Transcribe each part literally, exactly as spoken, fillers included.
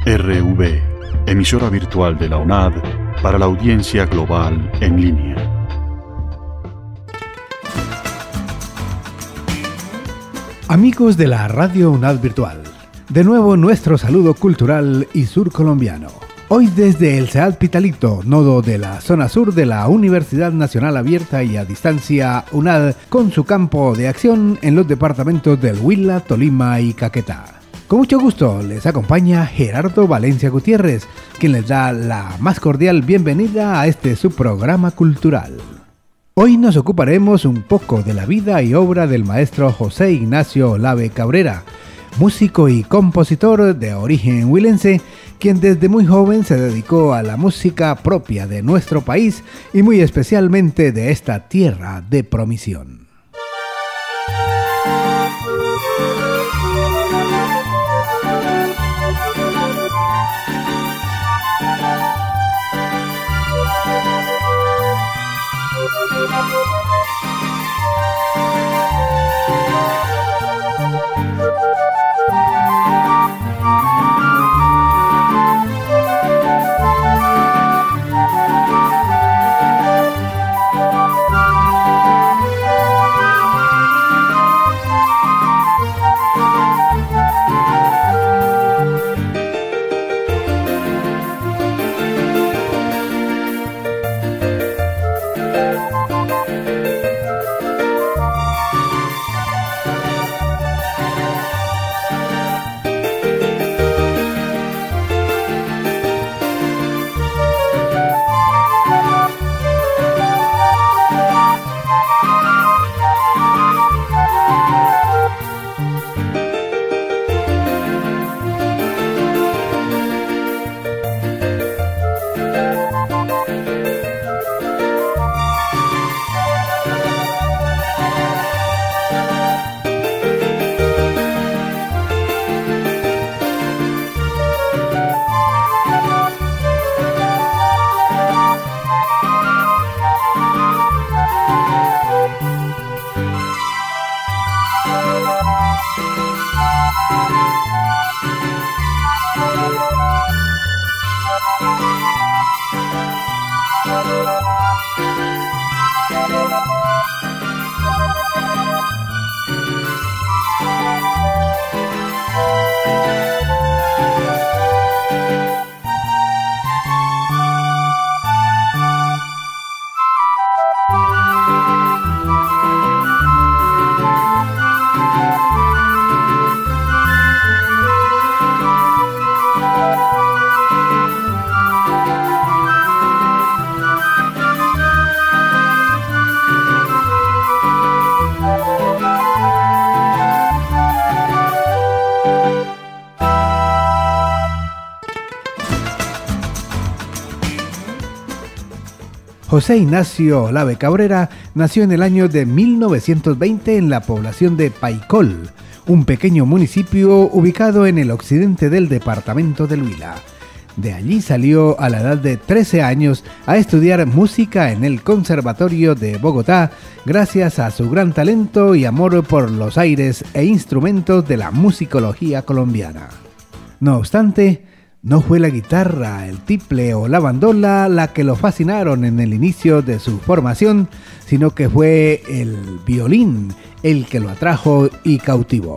R V, emisora virtual de la UNAD para la audiencia global en línea. Amigos de la Radio UNAD Virtual, de nuevo nuestro saludo cultural y surcolombiano. Hoy desde el CEAD Pitalito, nodo de la zona sur de la Universidad Nacional Abierta y a Distancia UNAD, con su campo de acción en los departamentos del Huila, Tolima y Caquetá. Con mucho gusto les acompaña Gerardo Valencia Gutiérrez, quien les da la más cordial bienvenida a este subprograma cultural. Hoy nos ocuparemos un poco de la vida y obra del maestro José Ignacio Olave Cabrera, músico y compositor de origen huilense, quien desde muy joven se dedicó a la música propia de nuestro país y muy especialmente de esta tierra de promisión. José Ignacio Olave Cabrera nació en el año de mil novecientos veinte en la población de Paicol, un pequeño municipio ubicado en el occidente del departamento del Huila. De allí salió a la edad de trece años a estudiar música en el Conservatorio de Bogotá, gracias a su gran talento y amor por los aires e instrumentos de la musicología colombiana. No obstante, no fue la guitarra, el tiple o la bandola la que lo fascinaron en el inicio de su formación, sino que fue el violín el que lo atrajo y cautivó.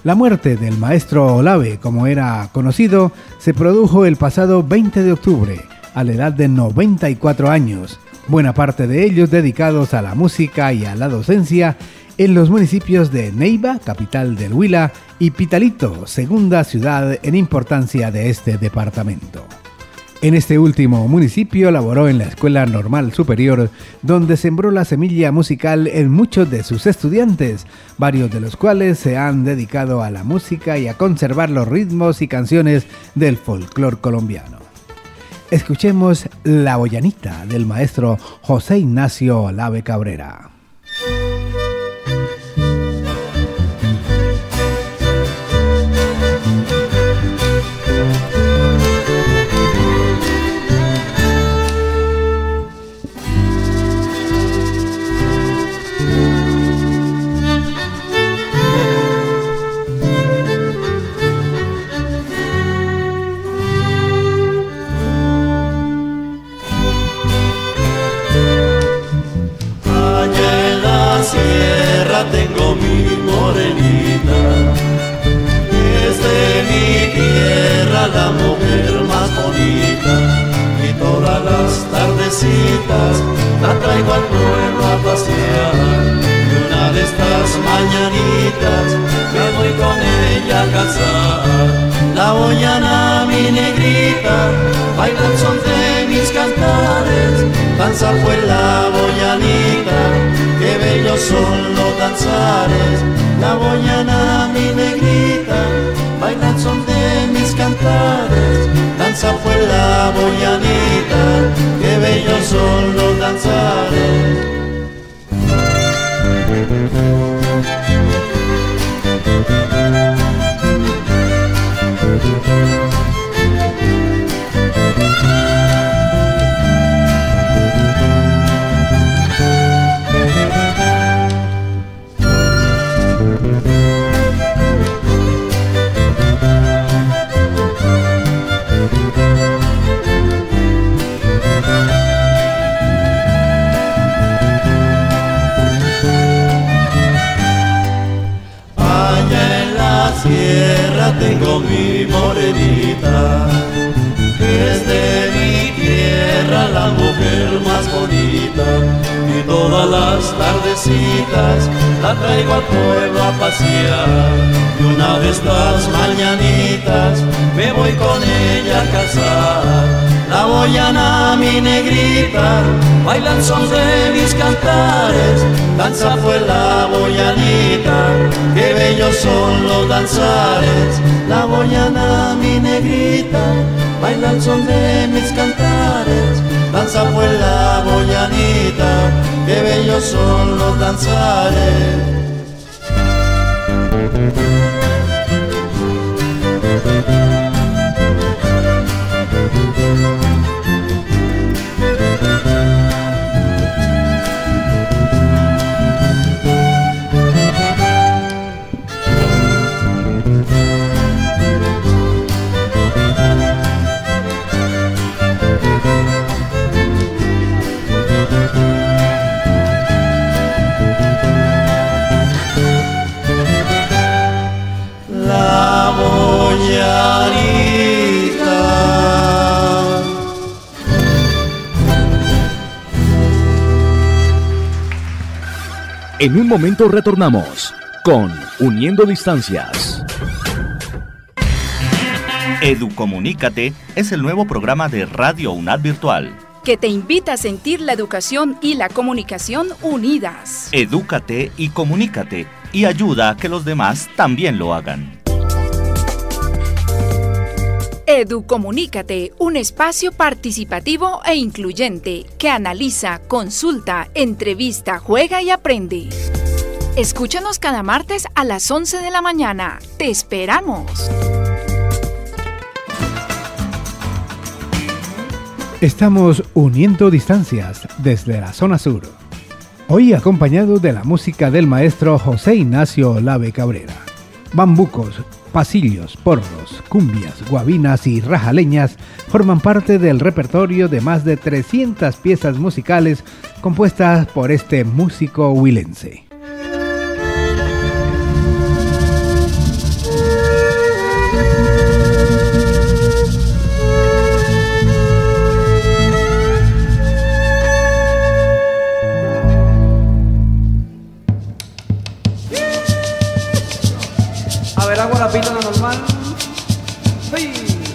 La muerte del maestro Olave, como era conocido, se produjo el pasado veinte de octubre, a la edad de noventa y cuatro años, buena parte de ellos dedicados a la música y a la docencia en los municipios de Neiva, capital del Huila, y Pitalito, segunda ciudad en importancia de este departamento. En este último municipio laboró en la Escuela Normal Superior, donde sembró la semilla musical en muchos de sus estudiantes, varios de los cuales se han dedicado a la música y a conservar los ritmos y canciones del folclore colombiano. Escuchemos La Boyanita del maestro José Ignacio Olave Cabrera. Tengo mi morenita, es de mi tierra la mujer más bonita, y todas las tardecitas la traigo al pueblo a pasear, y una de estas mañanitas me voy con ella a casar. La boyana, mi negrita, baila el son de mis cantares, danza fue la boyanita, qué bellos son los danzares. La boyana, mi negrita, baila el son de mis cantares, danza fue la boyanita, qué bellos son los danzares. Tierra tengo mi morenita, es de mi tierra la mujer más bonita, y todas las tardecitas la traigo al pueblo a pasear, y una de estas mañanitas me voy con ella a casar. La boyana, mi negrita, baila el son de mis cantares, danza fue la boyanita, qué bellos son los danzares. La boyana, mi negrita, baila el son de mis cantares, danza fue la boyanita, qué bellos son los danzares. La boyanita. En un momento retornamos con Uniendo Distancias. Educomunícate es el nuevo programa de Radio UNAD Virtual, que te invita a sentir la educación y la comunicación unidas. Edúcate y comunícate, y ayuda a que los demás también lo hagan. Educomunícate, un espacio participativo e incluyente que analiza, consulta, entrevista, juega y aprende. Escúchanos cada martes a las once de la mañana. ¡Te esperamos! Estamos uniendo distancias desde la zona sur. Hoy acompañado de la música del maestro José Ignacio Olave Cabrera. Bambucos, pasillos, porros, cumbias, guabinas y rajaleñas forman parte del repertorio de más de trescientas piezas musicales compuestas por este músico huilense. una pitona normal. Sí.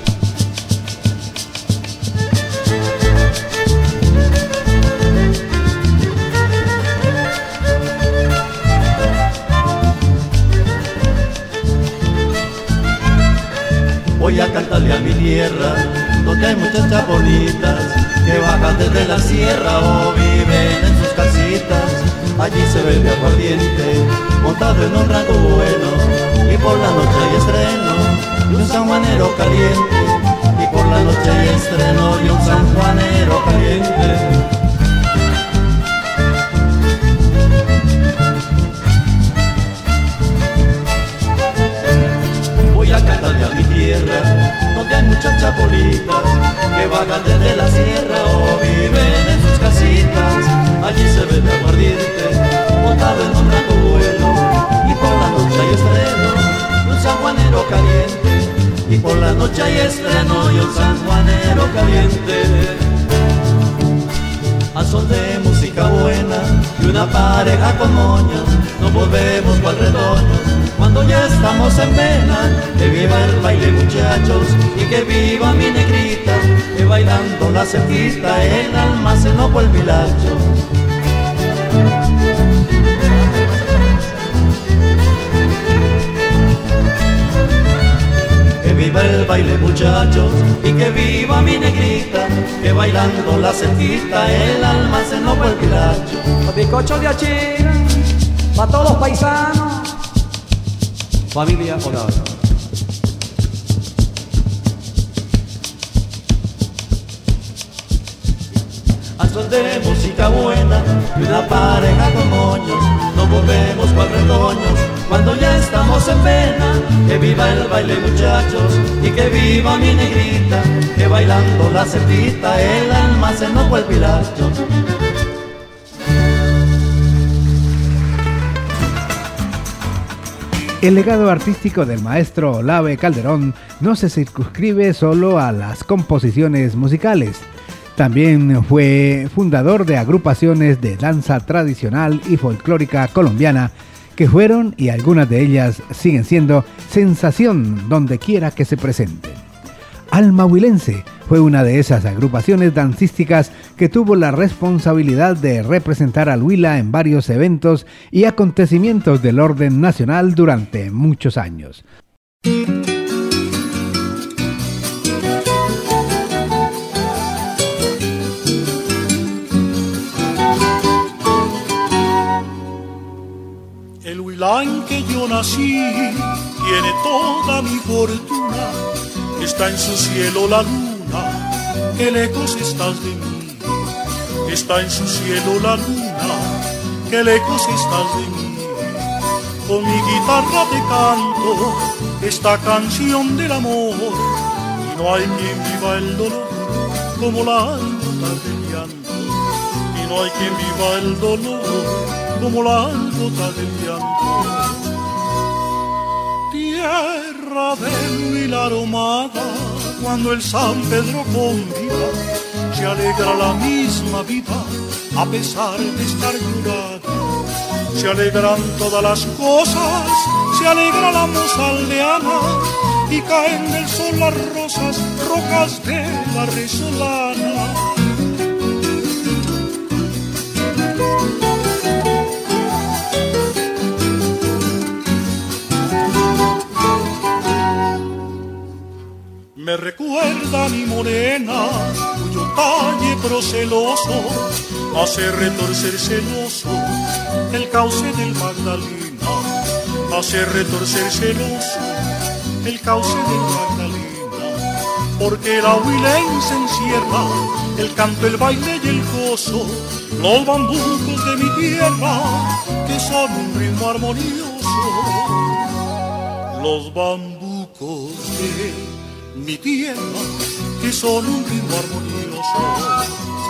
Voy a cantarle a mi tierra, donde hay muchachas bonitas que bajan desde la sierra o viven en sus casitas. Allí se bebe aguardiente, montado en un rango bueno, y por la noche hay estreno y un sanjuanero caliente. Y por la noche hay estreno y un sanjuanero caliente. Voy a cantarle a mi tierra, donde hay muchachas bonitas que vagan desde la sierra o viven en sus casitas. Allí se bebe aguardiente, montado en un rango bueno, y por la noche hay estreno y un sanjuanero caliente. Y por la noche hay estreno y un sanjuanero caliente. Al son de música buena y una pareja con moñas, nos volvemos cual retoños cuando ya estamos en vena. Que viva el baile, muchachos, y que viva mi negrita, que bailando la cerquita el alma se nos vuelve hilacho. Que viva el baile, muchachos, y que viva mi negrita, que bailando la cerquita el alma se nos vuelve hilacho. Los bizcochos de Achira, pa' todos los paisanos, familia Hogar. Al son de música buena y una pareja con moños, nos volvemos cual retoños cuando ya estamos en pena. Que viva el baile, muchachos, y que viva mi negrita, que bailando la cerquita el alma se nos vuelve hilacho. El legado artístico del maestro Olave Calderón no se circunscribe solo a las composiciones musicales. También fue fundador de agrupaciones de danza tradicional y folclórica colombiana que fueron, y algunas de ellas siguen siendo, sensación donde quiera que se presenten. Alma Huilense fue una de esas agrupaciones dancísticas que tuvo la responsabilidad de representar al Huila en varios eventos y acontecimientos del orden nacional durante muchos años. El Huila en que yo nací tiene toda mi fortuna. Está en su cielo la luna, que lejos estás de mí. Está en su cielo la luna, que lejos estás de mí. Con mi guitarra te canto esta canción del amor, y no hay quien viva el dolor como la gota del llanto. Y no hay quien viva el dolor como la gota del llanto. Tierra del Huila aromada, cuando el San Pedro convida, se alegra la misma vida a pesar de estar llorada. Se alegran todas las cosas, se alegra la moza aldeana, y caen del sol las rosas rojas de la resolana. Me recuerda mi morena, cuyo talle proceloso hace retorcer celoso el cauce del Magdalena. Hace retorcer celoso el cauce del Magdalena. Porque la huilense encierra el canto, el baile y el gozo, los bambucos de mi tierra, que son un ritmo armonioso. Los bambucos de mi tierra, que son un ritmo armonioso.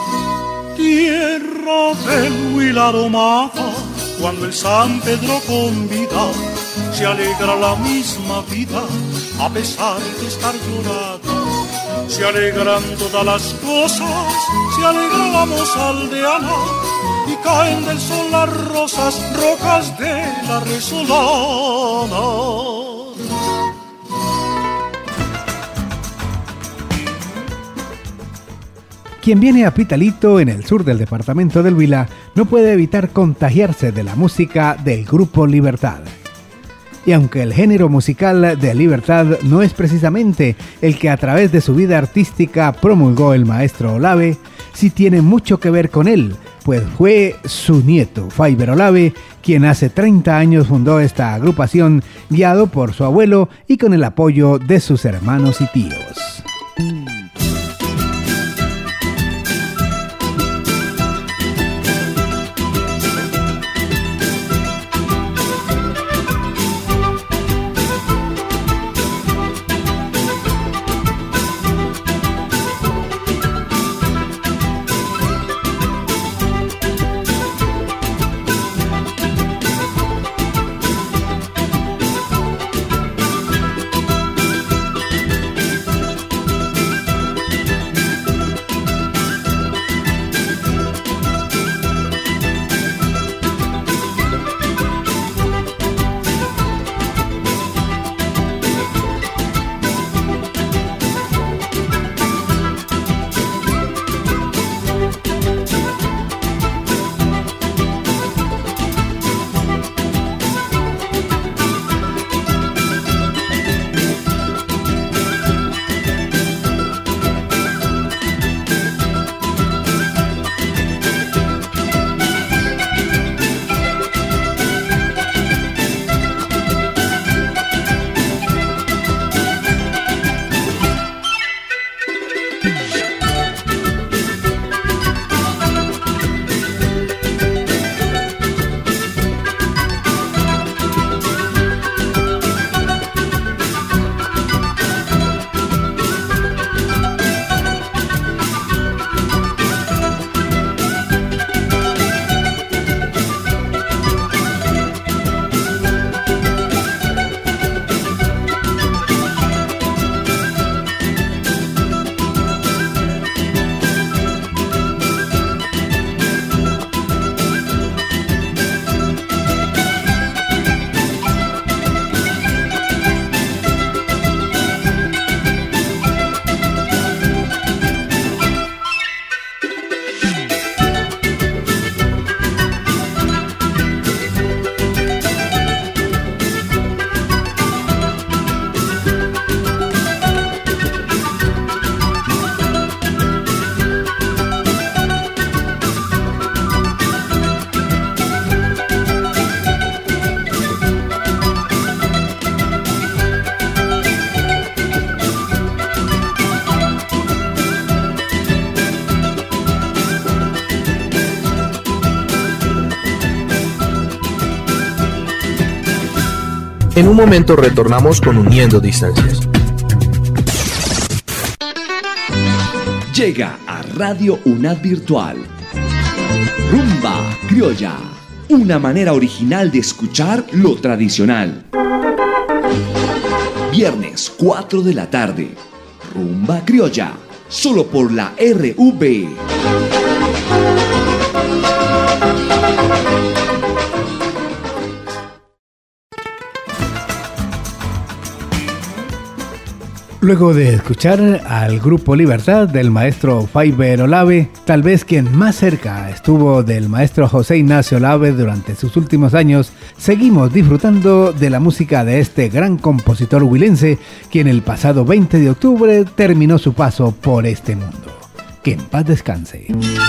Tierra del Huila aromada, cuando el San Pedro convida, se alegra la misma vida a pesar de estar llorada. Se alegran todas las cosas, se alegra la moza aldeana, y caen del sol las rosas rojas de la resolana. Quien viene a Pitalito, en el sur del departamento del Huila, no puede evitar contagiarse de la música del Grupo Libertad. Y aunque el género musical de Libertad no es precisamente el que a través de su vida artística promulgó el maestro Olave, sí tiene mucho que ver con él, pues fue su nieto, Faiber Olave, quien hace treinta años fundó esta agrupación, guiado por su abuelo y con el apoyo de sus hermanos y tíos. En un momento retornamos con Uniendo Distancias. Llega a Radio UNAD Virtual Rumba Criolla, una manera original de escuchar lo tradicional. Viernes cuatro de la tarde, Rumba Criolla, solo por la R V. Luego de escuchar al Grupo Libertad del maestro Faiber Olave, tal vez quien más cerca estuvo del maestro José Ignacio Olave durante sus últimos años, seguimos disfrutando de la música de este gran compositor huilense, quien el pasado veinte de octubre terminó su paso por este mundo. Que en paz descanse.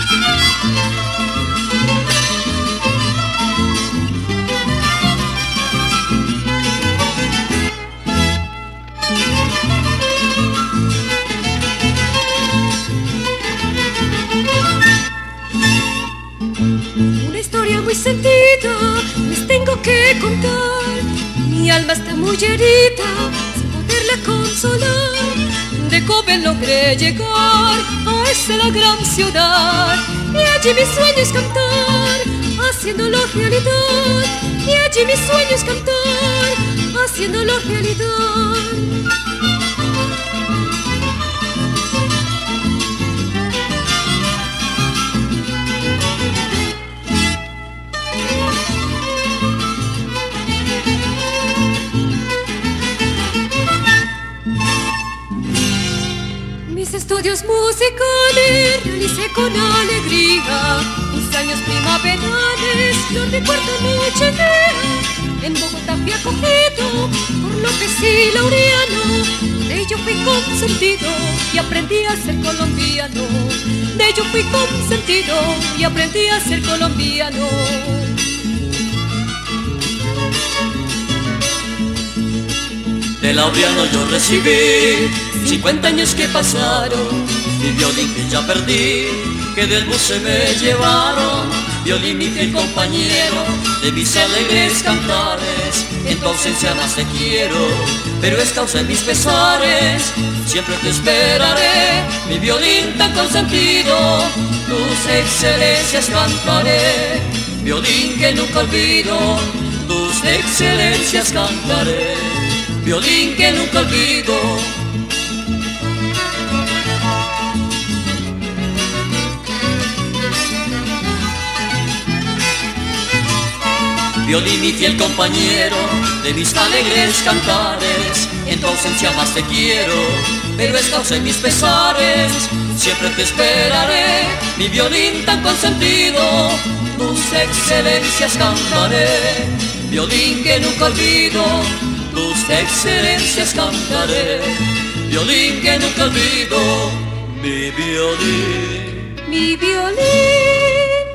Sentida, les tengo que contar. Mi alma está muy herida, sin poderla consolar. De joven logré llegar a esa la gran ciudad, y allí mi sueño es cantar, haciéndolo realidad. Y allí mi sueño es cantar, haciéndolo realidad. Mis estudios musicales realicé con alegría. Mis años primaverales los recuerdo noche y día. En Bogotá fui acogido por López y Laureano. De ello fui consentido y aprendí a ser colombiano. De ello fui consentido y aprendí a ser colombiano. De Laureano yo recibí cincuenta años que pasaron. Mi violín que ya perdí, que del bus se me llevaron. Violín mi fiel compañero de mis alegres cantares. En tu ausencia más te quiero, pero es causa de mis pesares. Siempre te esperaré, mi violín tan consentido. Tus excelencias cantaré, violín que nunca olvido. Tus excelencias cantaré, violín que nunca olvido. Violín mi fiel compañero de mis alegres cantares. En tu ausencia más te quiero, pero es causa de mis pesares. Siempre te esperaré, mi violín tan consentido. Tus excelencias cantaré, violín que nunca olvido. Tus excelencias cantaré, violín que nunca olvido. Mi violín, mi violín.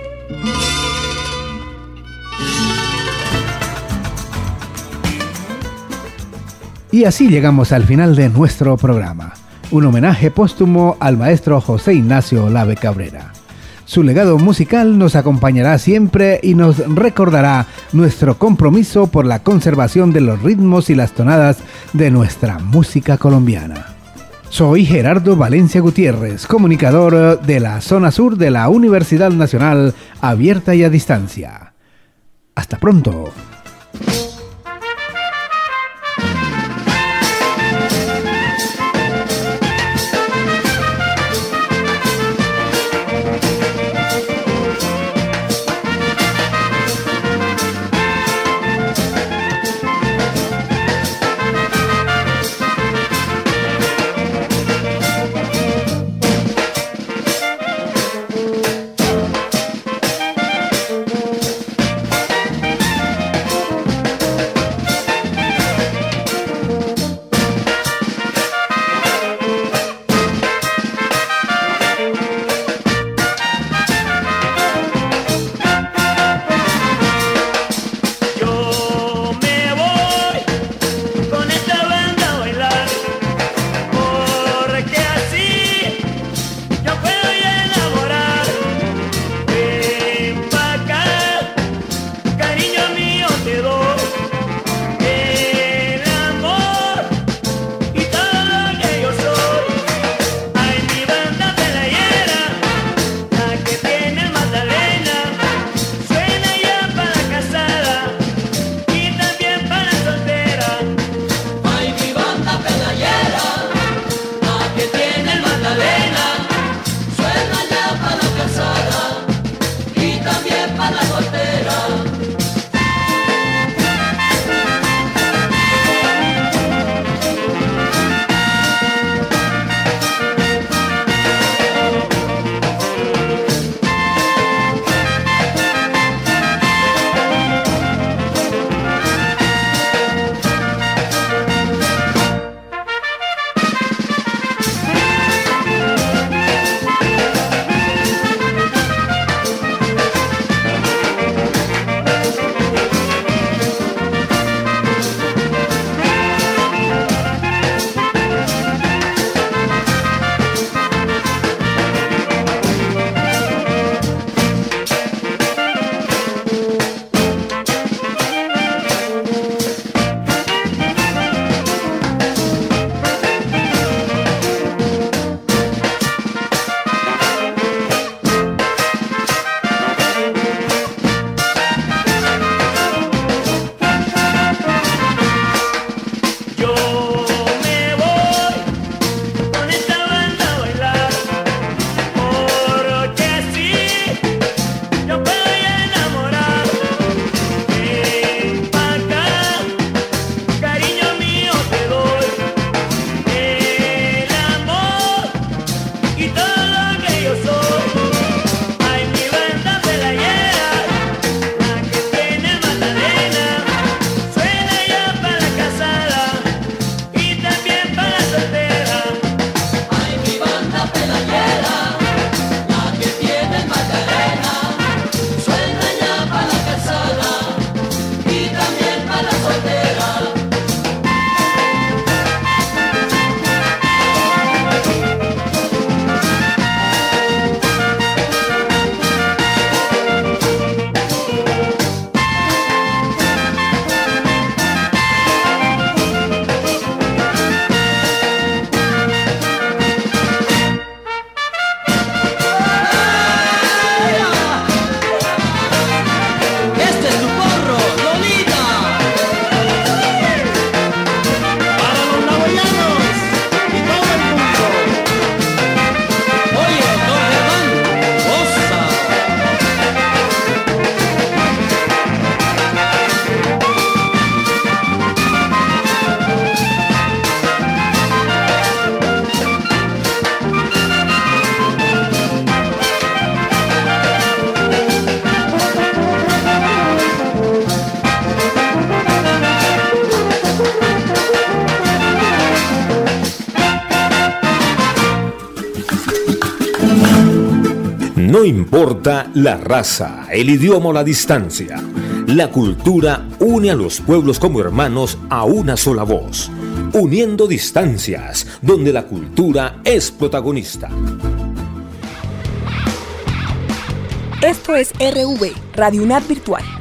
Y así llegamos al final de nuestro programa. Un homenaje póstumo al maestro José Ignacio Olave Cabrera. Su legado musical nos acompañará siempre y nos recordará nuestro compromiso por la conservación de los ritmos y las tonadas de nuestra música colombiana. Soy Gerardo Valencia Gutiérrez, comunicador de la zona sur de la Universidad Nacional Abierta y a Distancia. Hasta pronto. importa la raza, el idioma o la distancia. La cultura une a los pueblos como hermanos a una sola voz, uniendo distancias, donde la cultura es protagonista. Esto es R V, Radio UNAD Virtual.